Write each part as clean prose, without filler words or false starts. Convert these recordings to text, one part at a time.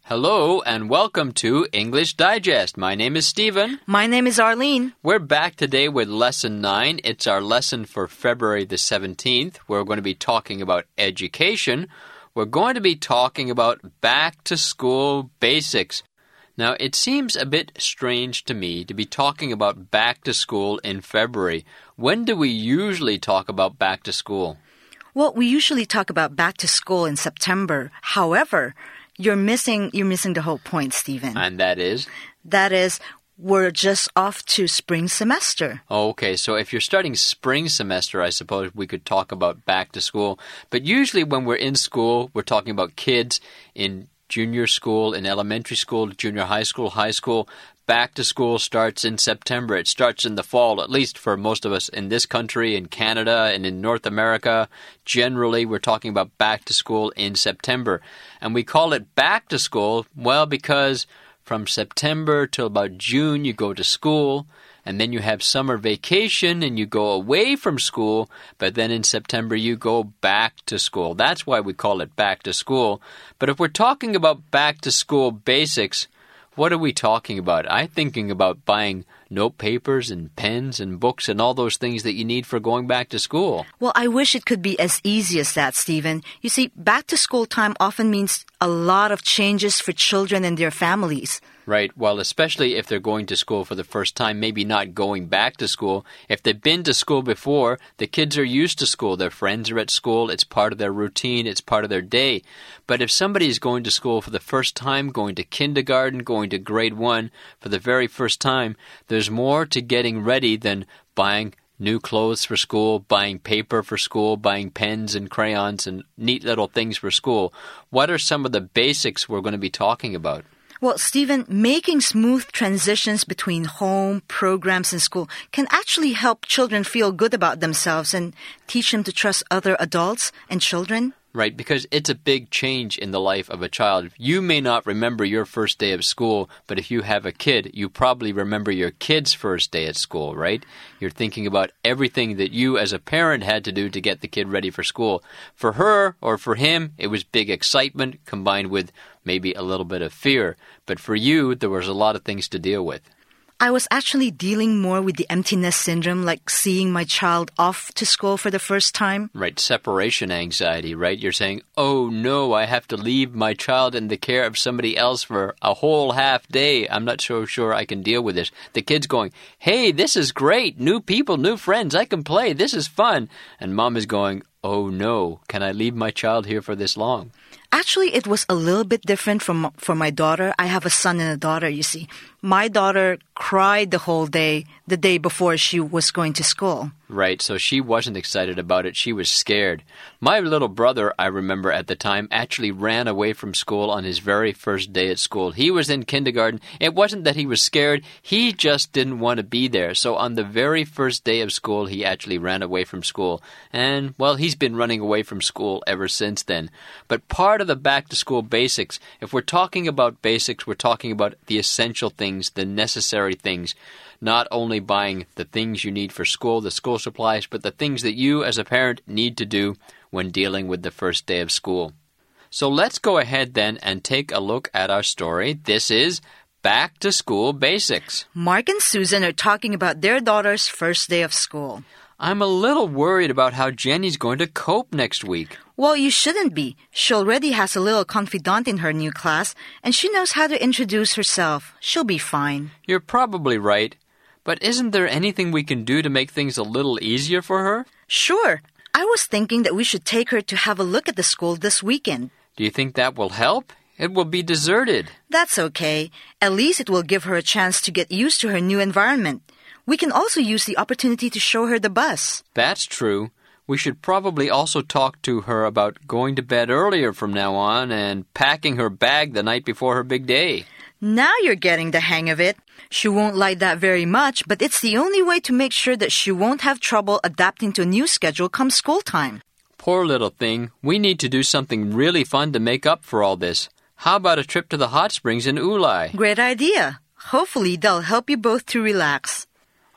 Hello and welcome to English Digest. My name is Stephen. My name is Arlene. We're back today with Lesson 9. It's our lesson for February the 17th. We're going to be talking about education. We're going to be talking about back-to-school basics. Now, it seems a bit strange to me to be talking about back-to-school in February. When do we usually talk about back-to-school? Well, we usually talk about back-to-school in September. However, You're missing the whole point, Stephen. And that is? That is, we're just off to spring semester. Okay, so if you're starting spring semester, I suppose we could talk about back to school. But usually when we're in school, we're talking about kids in junior school, in elementary school, junior high school. Back to school starts in September. It starts in the fall, at least for most of us in this country, in Canada, and in North America. Generally, we're talking about back to school in September. And we call it back to school, well, because from September till about June, you go to school, and then you have summer vacation, and you go away from school, but then in September, you go back to school. That's why we call it back to school. But if we're talking about back to school basics, what are we talking about? I'm thinking about buying note papers and pens and books and all those things that you need for going back to school. Well, I wish it could be as easy as that, Stephen. You see, back-to-school time often means a lot of changes for children and their families. Right. Well, especially if they're going to school for the first time, maybe not going back to school. If they've been to school before, the kids are used to school. Their friends are at school. It's part of their routine. It's part of their day. But if somebody is going to school for the first time, going to kindergarten, going to grade 1 for the very first time, there's more to getting ready than buying new clothes for school, buying paper for school, buying pens and crayons and neat little things for school. What are some of the basics we're going to be talking about? Well, Stephen, making smooth transitions between home, programs, and school can actually help children feel good about themselves and teach them to trust other adults and children. Right, because it's a big change in the life of a child. You may not remember your first day of school, but if you have a kid, you probably remember your kid's first day at school, right? You're thinking about everything that you as a parent had to do to get the kid ready for school. For her or for him, it was big excitement combined with maybe a little bit of fear. But for you, there was a lot of things to deal with. I was actually dealing more with the emptiness syndrome, like seeing my child off to school for the first time. Right, separation anxiety, right? You're saying, oh no, I have to leave my child in the care of somebody else for a whole half day. I'm not so sure I can deal with this. The kid's going, hey, this is great. New people, new friends. I can play. This is fun. And mom is going, oh no, can I leave my child here for this long? Actually, it was a little bit different for my daughter. I have a son and a daughter, you see. My daughter cried the whole day, the day before she was going to school. Right, so she wasn't excited about it. She was scared. My little brother, I remember at the time, actually ran away from school on his very first day at school. He was in kindergarten. It wasn't that he was scared. He just didn't want to be there. So on the very first day of school, he actually ran away from school. And, well, he's been running away from school ever since then. But part of the back-to-school basics, if we're talking about basics, we're talking about the essential things, the necessary things. Not only buying the things you need for school, the school supplies, but the things that you as a parent need to do when dealing with the first day of school. So let's go ahead then and take a look at our story. This is Back to School Basics. Mark and Susan are talking about their daughter's first day of school. I'm a little worried about how Jenny's going to cope next week. Well, you shouldn't be. She already has a little confidant in her new class, and she knows how to introduce herself. She'll be fine. You're probably right. But isn't there anything we can do to make things a little easier for her? Sure. I was thinking that we should take her to have a look at the school this weekend. Do you think that will help? It will be deserted. That's okay. At least it will give her a chance to get used to her new environment. We can also use the opportunity to show her the bus. That's true. We should probably also talk to her about going to bed earlier from now on and packing her bag the night before her big day. Now you're getting the hang of it. She won't like that very much, but it's the only way to make sure that she won't have trouble adapting to a new schedule come school time. Poor little thing. We need to do something really fun to make up for all this. How about a trip to the hot springs in Ulai? Great idea. Hopefully they'll help you both to relax.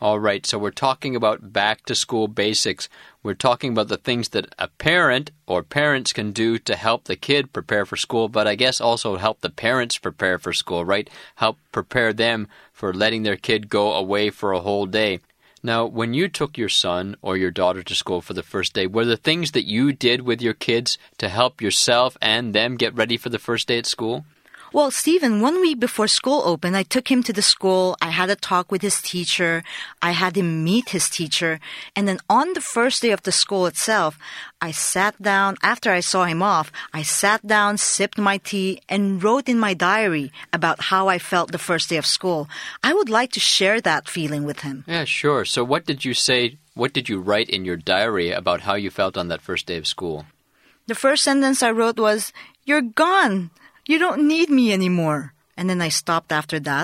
All right, so we're talking about back-to-school basics. We're talking about the things that a parent or parents can do to help the kid prepare for school, but I guess also help the parents prepare for school, right? Help prepare them for letting their kid go away for a whole day. Now, when you took your son or your daughter to school for the first day, were there things that you did with your kids to help yourself and them get ready for the first day at school? Well, Stephen, 1 week before school opened, I took him to the school. I had a talk with his teacher. I had him meet his teacher. And then on the first day of the school itself, I sat down. After I saw him off, I sat down, sipped my tea, and wrote in my diary about how I felt the first day of school. I would like to share that feeling with him. Yeah, sure. So what did you say? What did you write in your diary about how you felt on that first day of school? The first sentence I wrote was, "You're gone. You don't need me anymore." And then I stopped after that.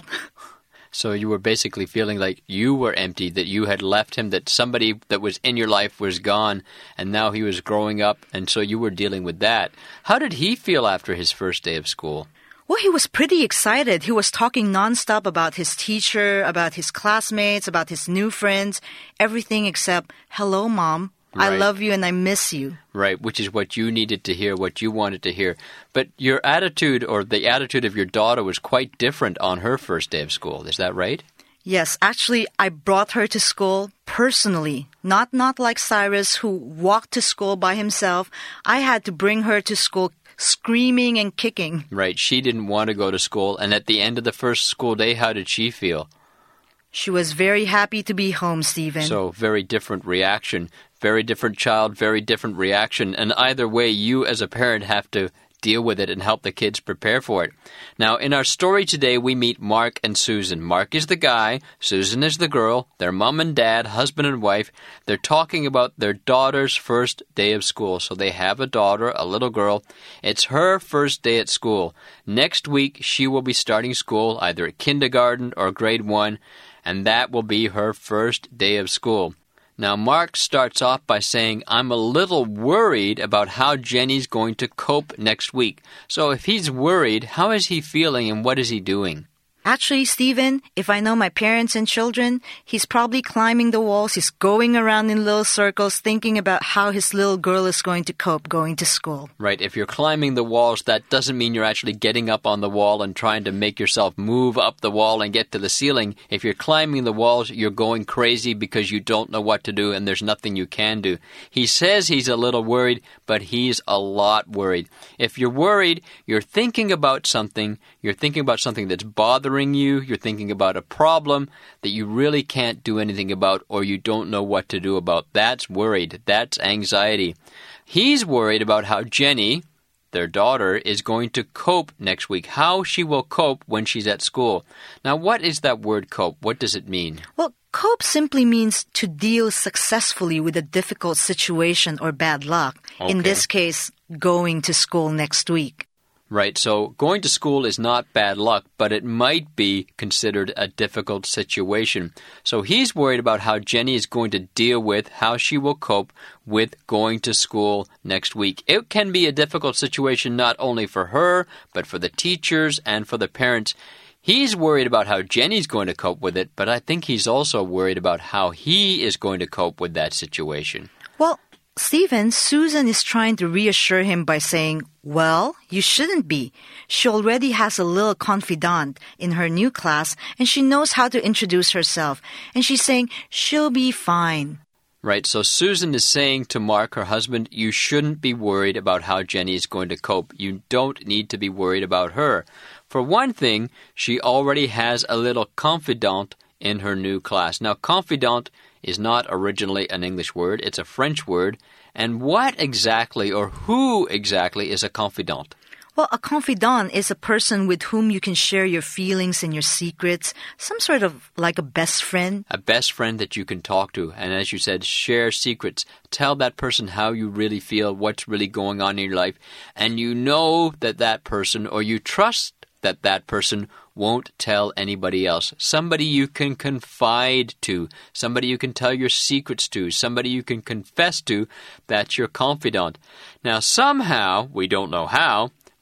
So you were basically feeling like you were empty, that you had left him, that somebody that was in your life was gone, and now he was growing up, and so you were dealing with that. How did he feel after his first day of school? Well, he was pretty excited. He was talking nonstop about his teacher, about his classmates, about his new friends, everything except, "Hello, Mom. I Right. love you and I miss you." Right, which is what you needed to hear, what you wanted to hear. But your attitude, or the attitude of your daughter, was quite different on her first day of school. Is that right? Yes, actually, I brought her to school personally. Not like Cyrus, who walked to school by himself. I had to bring her to school screaming and kicking. Right, she didn't want to go to school. And at the end of the first school day, how did she feel? She was very happy to be home, Stephen. So, very different reaction. Very different child, very different reaction. And either way, you as a parent have to deal with it and help the kids prepare for it. Now, in our story today, we meet Mark and Susan. Mark is the guy, Susan is the girl, their mom and dad, husband and wife. They're talking about their daughter's first day of school. So they have a daughter, a little girl. It's her first day at school. Next week, she will be starting school, either at kindergarten or grade 1, and that will be her first day of school. Now, Mark starts off by saying, "I'm a little worried about how Jenny's going to cope next week." So if he's worried, how is he feeling and what is he doing? Actually, Stephen, if I know my parents and children, he's probably climbing the walls. He's going around in little circles thinking about how his little girl is going to cope going to school. Right, if you're climbing the walls, that doesn't mean you're actually getting up on the wall and trying to make yourself move up the wall and get to the ceiling. If you're climbing the walls, you're going crazy because you don't know what to do and there's nothing you can do. He says he's a little worried, but he's a lot worried. If you're worried, you're thinking about something that's bothering you, you're thinking about a problem that you really can't do anything about or you don't know what to do about. That's worried. That's anxiety. He's worried about how Jenny, their daughter, is going to cope next week, how she will cope when she's at school. Now, what is that word cope? What does it mean? Well, cope simply means to deal successfully with a difficult situation or bad luck. Okay. In this case, going to school next week. Right, so going to school is not bad luck, but it might be considered a difficult situation. So he's worried about how Jenny is going to deal with, how she will cope with going to school next week. It can be a difficult situation not only for her, but for the teachers and for the parents. He's worried about how Jenny's going to cope with it, but I think he's also worried about how he is going to cope with that situation. Well, Stephen, Susan is trying to reassure him by saying, "Well, you shouldn't be. She already has a little confidant in her new class, and she knows how to introduce herself. And she's saying she'll be fine." Right, so Susan is saying to Mark, her husband, you shouldn't be worried about how Jenny is going to cope. You don't need to be worried about her. For one thing, she already has a little confidant in her new class. Now, confidant is not originally an English word. It's a French word. And what exactly or who exactly is a confidant? Well, a confidant is a person with whom you can share your feelings and your secrets, some sort of like a best friend. A best friend that you can talk to. And as you said, share secrets. Tell that person how you really feel, what's really going on in your life. And you know that that person, or you trust that that person won't tell anybody else. Somebody you can confide to, somebody you can tell your secrets to, somebody you can confess to, that's your confidant. Now, somehow, we don't know how,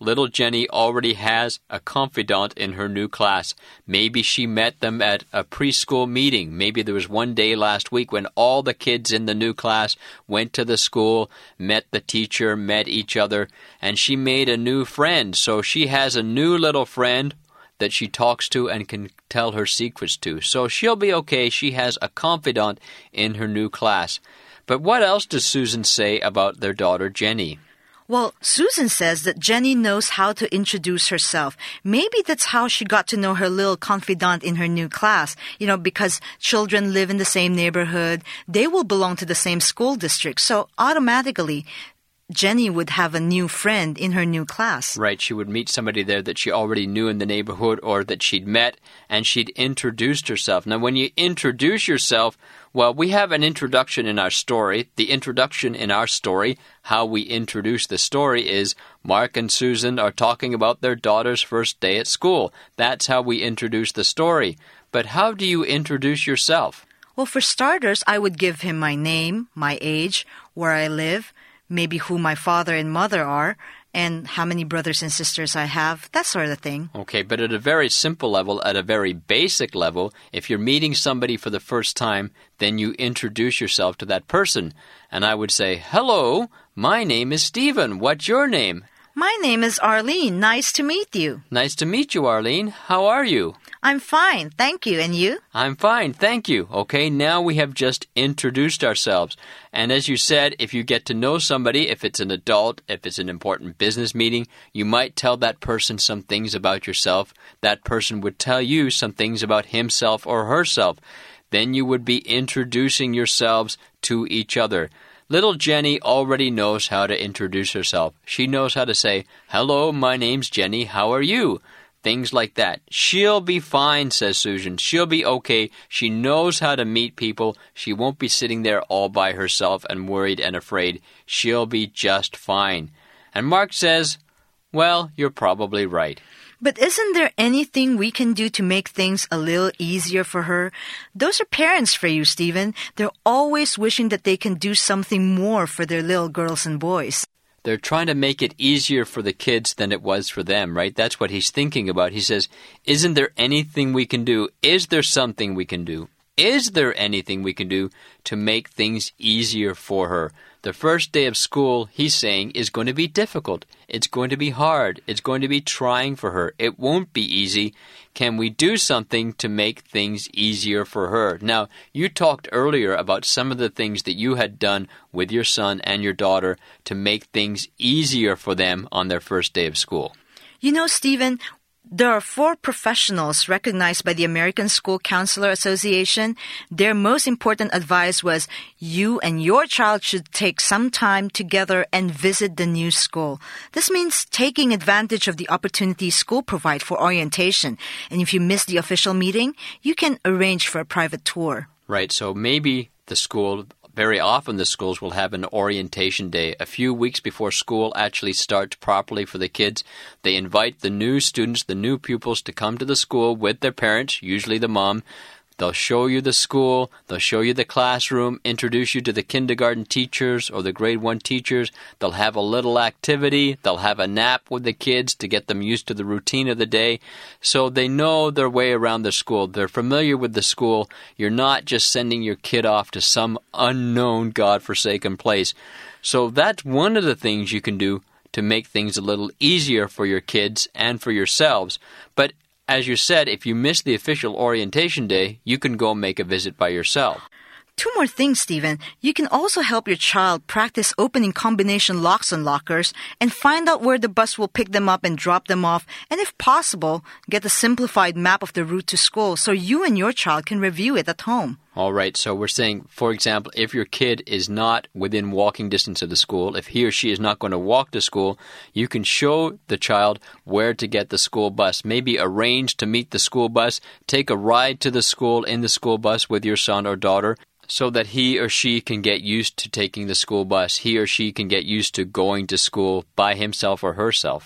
little Jenny already has a confidant in her new class. Maybe she met them at a preschool meeting. Maybe there was one day last week when all the kids in the new class went to the school, met the teacher, met each other, and she made a new friend. So she has a new little friend that she talks to and can tell her secrets to. So she'll be okay. She has a confidant in her new class. But what else does Susan say about their daughter, Jenny? Well, Susan says that Jenny knows how to introduce herself. Maybe that's how she got to know her little confidant in her new class. Because children live in the same neighborhood, they will belong to the same school district. So automatically, Jenny would have a new friend in her new class. Right, she would meet somebody there that she already knew in the neighborhood or that she'd met, and she'd introduced herself. Now, when you introduce yourself, well, we have an introduction in our story. The introduction in our story, how we introduce the story is Mark and Susan are talking about their daughter's first day at school. That's how we introduce the story. But how do you introduce yourself? Well, for starters, I would give him my name, my age, where I live, maybe who my father and mother are, and how many brothers and sisters I have, that sort of thing. Okay, but at a very simple level, at a very basic level, if you're meeting somebody for the first time, then you introduce yourself to that person. And I would say, hello, my name is Stephen. What's your name? My name is Arlene. Nice to meet you. Nice to meet you, Arlene. How are you? I'm fine, thank you. And you? I'm fine, thank you. Okay, now we have just introduced ourselves. And as you said, if you get to know somebody, if it's an adult, if it's an important business meeting, you might tell that person some things about yourself. That person would tell you some things about himself or herself. Then you would be introducing yourselves to each other. Little Jenny already knows how to introduce herself. She knows how to say, hello, my name's Jenny, how are you? Things like that. She'll be fine, says Susan. She'll be okay. She knows how to meet people. She won't be sitting there all by herself and worried and afraid. She'll be just fine. And Mark says, well, you're probably right. But isn't there anything we can do to make things a little easier for her? Those are parents for you, Stephen. They're always wishing that they can do something more for their little girls and boys. They're trying to make it easier for the kids than it was for them, right? That's what he's thinking about. He says, isn't there anything we can do? Is there something we can do? Is there anything we can do to make things easier for her? The first day of school, he's saying, is going to be difficult. It's going to be hard. It's going to be trying for her. It won't be easy. Can we do something to make things easier for her? Now, you talked earlier about some of the things that you had done with your son and your daughter to make things easier for them on their first day of school. Stephen, there are 4 professionals recognized by the American School Counselor Association. Their most important advice was you and your child should take some time together and visit the new school. This means taking advantage of the opportunities school provide for orientation. And if you miss the official meeting, you can arrange for a private tour. Right, so maybe the school... Very often the schools will have an orientation day. A few weeks before school actually starts properly for the kids, they invite the new students, the new pupils to come to the school with their parents, usually the mom. They'll show you the school, they'll show you the classroom, introduce you to the kindergarten teachers or the grade 1 teachers. They'll have a little activity, they'll have a nap with the kids to get them used to the routine of the day. So they know their way around the school. They're familiar with the school. You're not just sending your kid off to some unknown, God-forsaken place. So that's one of the things you can do to make things a little easier for your kids and for yourselves. But as you said, if you miss the official orientation day, you can go make a visit by yourself. 2 more things, Stephen. You can also help your child practice opening combination locks on lockers and find out where the bus will pick them up and drop them off. And if possible, get a simplified map of the route to school so you and your child can review it at home. All right, so we're saying, for example, if your kid is not within walking distance of the school, if he or she is not going to walk to school, you can show the child where to get the school bus. Maybe arrange to meet the school bus, take a ride to the school in the school bus with your son or daughter, so that he or she can get used to taking the school bus. He or she can get used to going to school by himself or herself.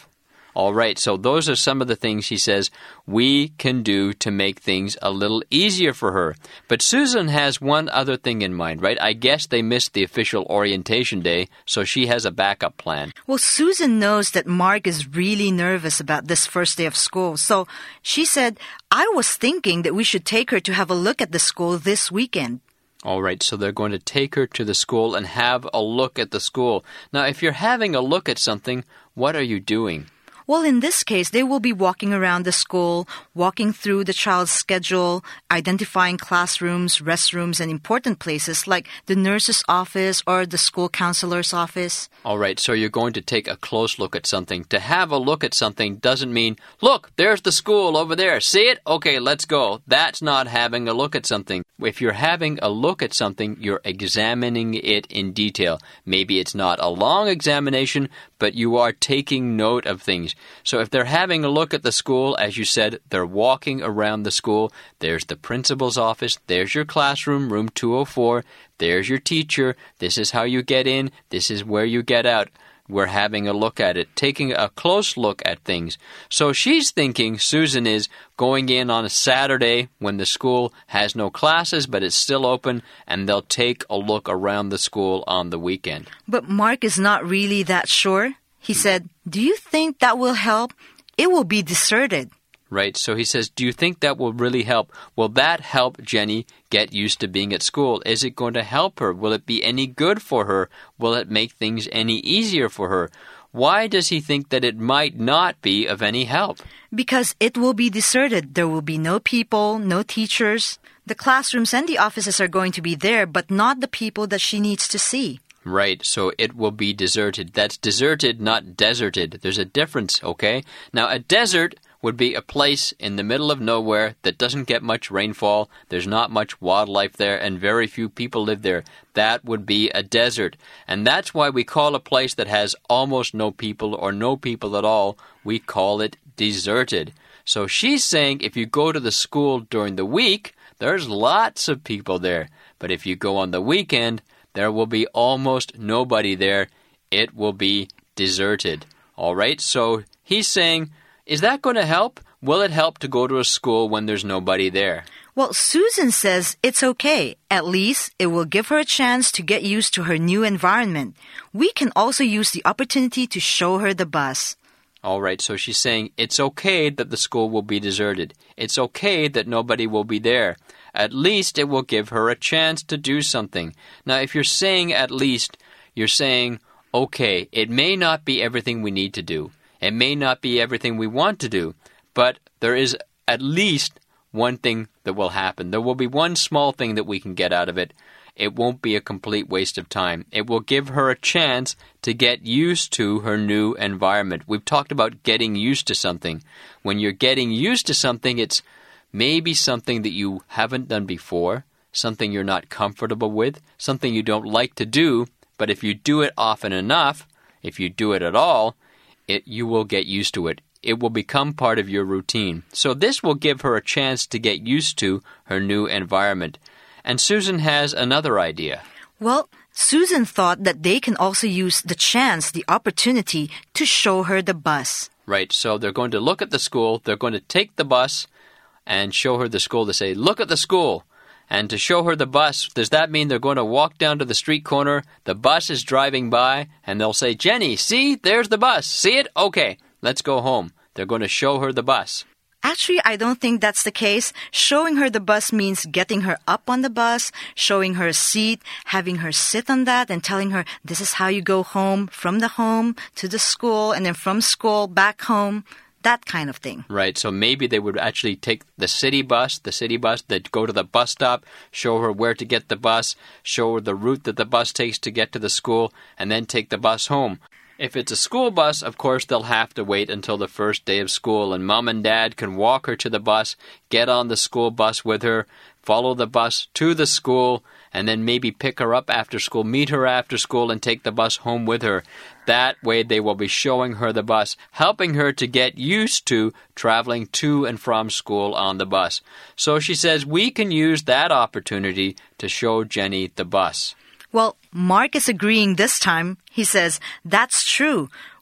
All right, so those are some of the things he says we can do to make things a little easier for her. But Susan has one other thing in mind, right? I guess they missed the official orientation day, so she has a backup plan. Well, Susan knows that Mark is really nervous about this first day of school. So she said, I was thinking that we should take her to have a look at the school this weekend. All right, so they're going to take her to the school and have a look at the school. Now, if you're having a look at something, what are you doing? Well, in this case, they will be walking around the school, walking through the child's schedule, identifying classrooms, restrooms, and important places like the nurse's office or the school counselor's office. All right, so you're going to take a close look at something. To have a look at something doesn't mean, look, there's the school over there. See it? Okay, let's go. That's not having a look at something. If you're having a look at something, you're examining it in detail. Maybe it's not a long examination, but you are taking note of things. So if they're having a look at the school, as you said, they're walking around the school. There's the principal's office. There's your classroom, room 204. There's your teacher. This is how you get in. This is where you get out. We're having a look at it, taking a close look at things. So she's thinking, Susan is, going in on a Saturday when the school has no classes, but it's still open, and they'll take a look around the school on the weekend. But Mark is not really that sure. He said, do you think that will help? It will be deserted. Right, so he says, do you think that will really help? Will that help Jenny get used to being at school? Is it going to help her? Will it be any good for her? Will it make things any easier for her? Why does he think that it might not be of any help? Because it will be deserted. There will be no people, no teachers. The classrooms and the offices are going to be there, but not the people that she needs to see. Right, so it will be deserted. That's deserted, not deserted. There's a difference, okay? Now, a desert would be a place in the middle of nowhere that doesn't get much rainfall. There's not much wildlife there, and very few people live there. That would be a desert. And that's why we call a place that has almost no people or no people at all, we call it deserted. So she's saying if you go to the school during the week, there's lots of people there. But if you go on the weekend, there will be almost nobody there. It will be deserted. All right, so he's saying, is that going to help? Will it help to go to a school when there's nobody there? Well, Susan says it's okay. At least it will give her a chance to get used to her new environment. We can also use the opportunity to show her the bus. All right, so she's saying it's okay that the school will be deserted. It's okay that nobody will be there. At least it will give her a chance to do something. Now, if you're saying at least, you're saying, okay, it may not be everything we need to do. It may not be everything we want to do, but there is at least one thing that will happen. There will be one small thing that we can get out of it. It won't be a complete waste of time. It will give her a chance to get used to her new environment. We've talked about getting used to something. When you're getting used to something, it's maybe something that you haven't done before, something you're not comfortable with, something you don't like to do, but if you do it often enough, if you do it at all, you will get used to it. It will become part of your routine. So this will give her a chance to get used to her new environment. And Susan has another idea. Well, Susan thought that they can also use the chance, the opportunity, to show her the bus. Right, so they're going to look at the school, they're going to take the bus and show her the school. They say, look at the school. And to show her the bus, does that mean they're going to walk down to the street corner, the bus is driving by, and they'll say, Jenny, see, there's the bus. See it? Okay, let's go home. They're going to show her the bus. Actually, I don't think that's the case. Showing her the bus means getting her up on the bus, showing her a seat, having her sit on that, and telling her this is how you go home, from the home to the school, and then from school back home. That kind of thing. Right, so maybe they would actually take the city bus that go to the bus stop, show her where to get the bus, show her the route that the bus takes to get to the school, and then take the bus home. If it's a school bus, of course, they'll have to wait until the first day of school, and Mom and Dad can walk her to the bus, get on the school bus with her, follow the bus to the school, and then maybe pick her up after school, meet her after school, and take the bus home with her. That way they will be showing her the bus, helping her to get used to traveling to and from school on the bus. So she says we can use that opportunity to show Jenny the bus. Well, Mark is agreeing this time. He says, that's true.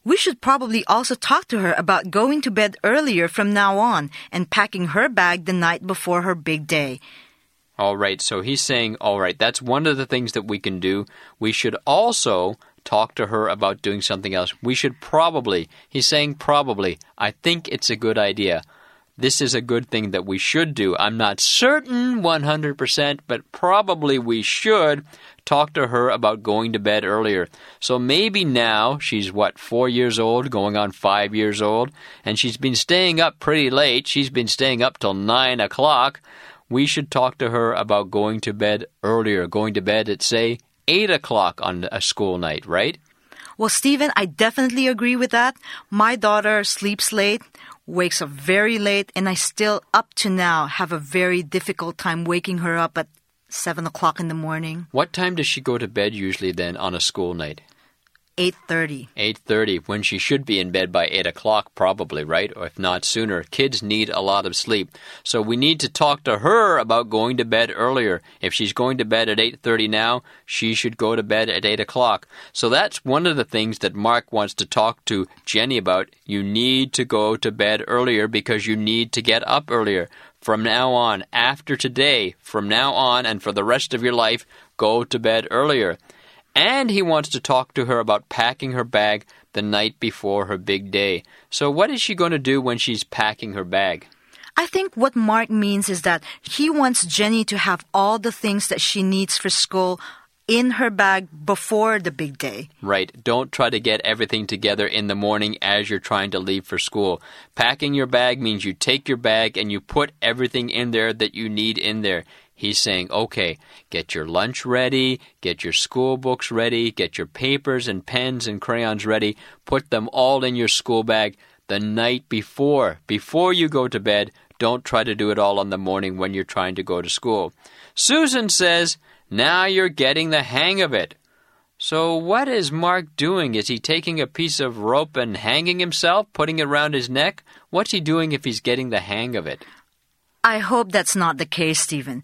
We should probably also talk to her about going to bed earlier from now on and packing her bag the night before her big day. All right, so he's saying, all right, that's one of the things that we can do. We should also talk to her about doing something else. We should probably, he's saying probably, I think it's a good idea. This is a good thing that we should do. I'm not certain 100%, but probably we should talk to her about going to bed earlier. So maybe now, she's 4 years old, going on 5 years old, and she's been staying up pretty late. She's been staying up till 9 o'clock. We should talk to her about going to bed earlier, going to bed at, say, 8 o'clock on a school night, right? Well, Stephen, I definitely agree with that. My daughter sleeps late, wakes up very late, and I still, up to now, have a very difficult time waking her up at 7 o'clock in the morning. What time does she go to bed usually then on a school night? 8:30. 8:30, when she should be in bed by 8 o'clock probably, right? Or if not sooner. Kids need a lot of sleep. So we need to talk to her about going to bed earlier. If she's going to bed at 8:30 now, she should go to bed at 8 o'clock. So that's one of the things that Mark wants to talk to Jenny about. You need to go to bed earlier because you need to get up earlier. From now on, after today, from now on and for the rest of your life, go to bed earlier. And he wants to talk to her about packing her bag the night before her big day. So what is she going to do when she's packing her bag? I think what Mark means is that he wants Jenny to have all the things that she needs for school in her bag before the big day. Right. Don't try to get everything together in the morning as you're trying to leave for school. Packing your bag means you take your bag and you put everything in there that you need in there. He's saying, okay, get your lunch ready, get your school books ready, get your papers and pens and crayons ready, put them all in your school bag the night before. Before you go to bed, don't try to do it all in the morning when you're trying to go to school. Susan says, now you're getting the hang of it. So what is Mark doing? Is he taking a piece of rope and hanging himself, putting it around his neck? What's he doing if he's getting the hang of it? I hope that's not the case, Stephen.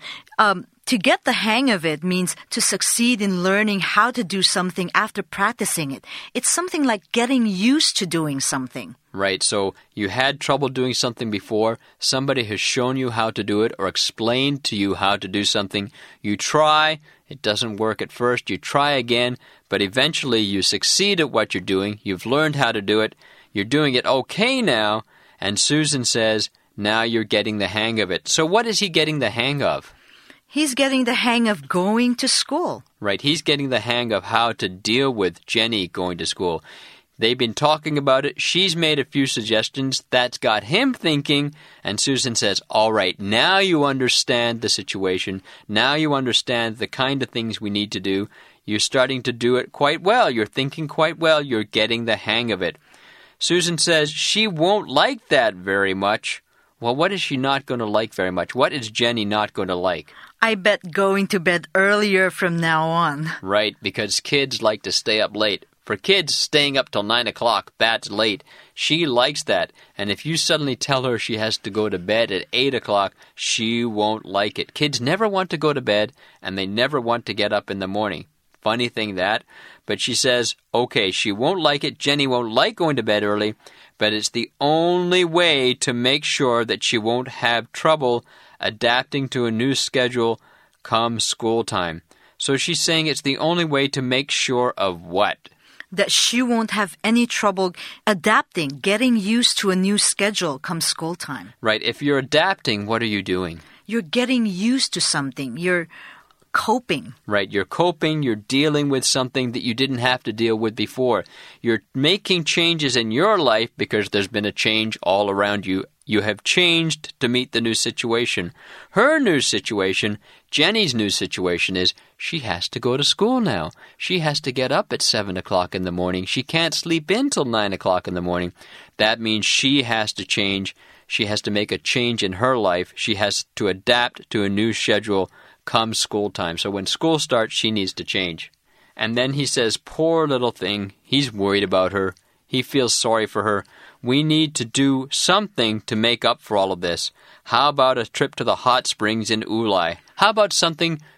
To get the hang of it means to succeed in learning how to do something after practicing it. It's something like getting used to doing something. Right, so you had trouble doing something before. Somebody has shown you how to do it or explained to you how to do something. You try, it doesn't work at first. You try again, but eventually you succeed at what you're doing. You've learned how to do it. You're doing it okay now. And Susan says, now you're getting the hang of it. So what is he getting the hang of? He's getting the hang of going to school. Right, he's getting the hang of how to deal with Jenny going to school. They've been talking about it. She's made a few suggestions. That's got him thinking. And Susan says, all right, now you understand the situation. Now you understand the kind of things we need to do. You're starting to do it quite well. You're thinking quite well. You're getting the hang of it. Susan says she won't like that very much. Well, what is she not going to like very much? What is Jenny not going to like? I bet going to bed earlier from now on. Right, because kids like to stay up late. For kids, staying up till 9 o'clock, that's late. She likes that. And if you suddenly tell her she has to go to bed at 8 o'clock, she won't like it. Kids never want to go to bed, and they never want to get up in the morning. Funny thing that. But she says, okay, she won't like it. Jenny won't like going to bed early, but it's the only way to make sure that she won't have trouble adapting to a new schedule come school time. So she's saying it's the only way to make sure of what? That she won't have any trouble adapting, getting used to a new schedule come school time. Right. If you're adapting, what are you doing? You're getting used to something. You're coping. Right. You're coping. You're dealing with something that you didn't have to deal with before. You're making changes in your life because there's been a change all around you. You have changed to meet the new situation. Her new situation, Jenny's new situation is she has to go to school now. She has to get up at 7 o'clock in the morning. She can't sleep in till 9 o'clock in the morning. That means she has to change. She has to make a change in her life. She has to adapt to a new schedule come school time. So when school starts, she needs to change. And then he says, poor little thing. He's worried about her. He feels sorry for her. We need to do something to make up for all of this. How about a trip to the hot springs in Ulai? How about something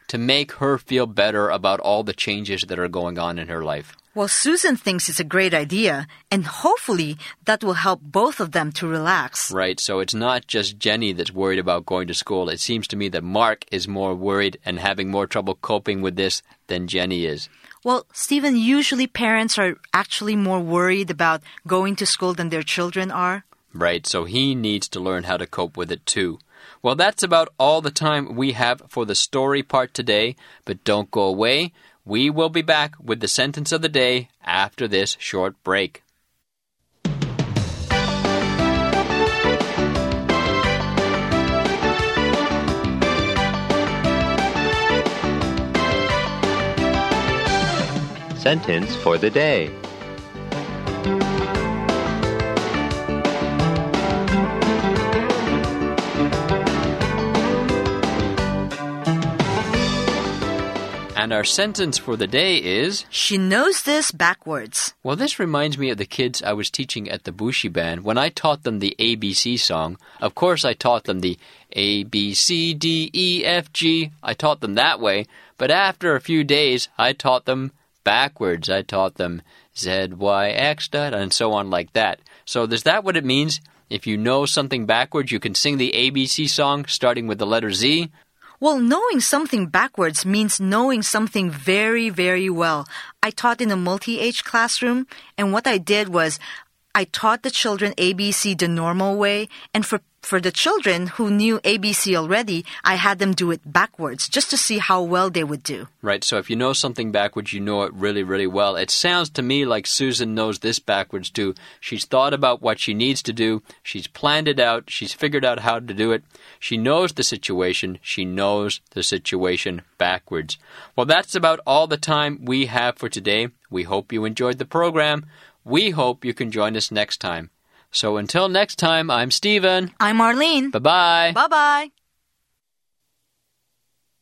to make her feel better about all the changes that are going on in her life? Well, Susan thinks it's a great idea, and hopefully that will help both of them to relax. Right, so it's not just Jenny that's worried about going to school. It seems to me that Mark is more worried and having more trouble coping with this than Jenny is. Well, Stephen, usually parents are actually more worried about going to school than their children are. Right, so he needs to learn how to cope with it too. Well, that's about all the time we have for the story part today, but don't go away. We will be back with the sentence of the day after this short break. Sentence for the day. And our sentence for the day is... She knows this backwards. Well, this reminds me of the kids I was teaching at the Bushi Band. When I taught them the ABC song, of course I taught them the A, B, C, D, E, F, G. I taught them that way. But after a few days, I taught them backwards. I taught them Z, Y, X, dot, and so on like that. So is that what it means? If you know something backwards, you can sing the ABC song starting with the letter Z? Well, knowing something backwards means knowing something very, very well. I taught in a multi-age classroom, and what I did was I taught the children ABC the normal way, and for the children who knew ABC already, I had them do it backwards just to see how well they would do. Right, so if you know something backwards, you know it really, really well. It sounds to me like Susan knows this backwards too. She's thought about what she needs to do. She's planned it out. She's figured out how to do it. She knows the situation. She knows the situation backwards. Well, that's about all the time we have for today. We hope you enjoyed the program. We hope you can join us next time. So until next time, I'm Stephen. I'm Arlene. Bye-bye. Bye-bye.